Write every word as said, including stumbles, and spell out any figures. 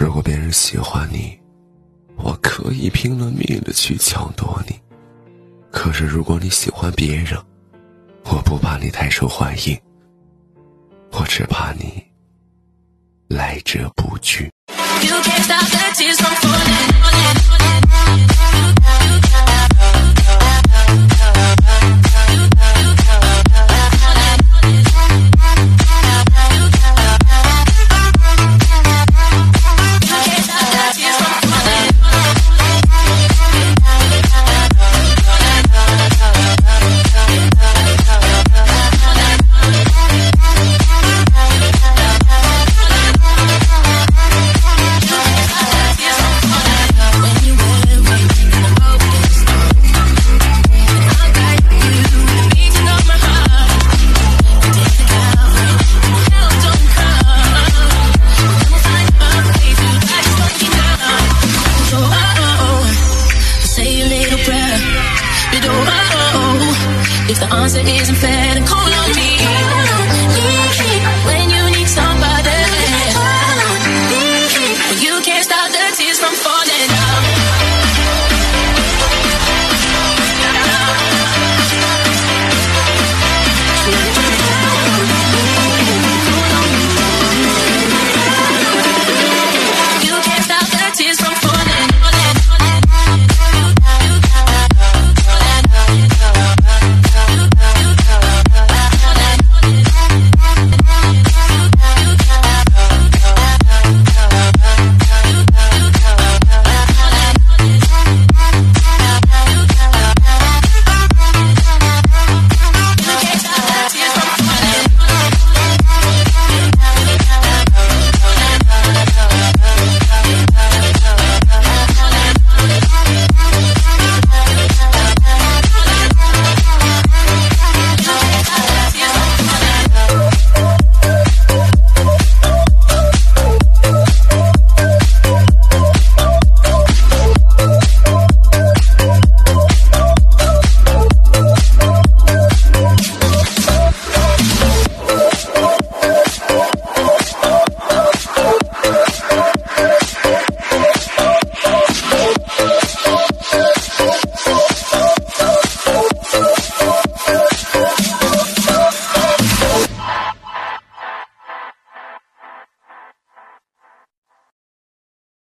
如果别人喜欢你，我可以拼了命的去抢夺你。可是如果你喜欢别人，我不怕你太受欢迎，我只怕你来者不拒。You can't stop the tears from falling, falling, falling.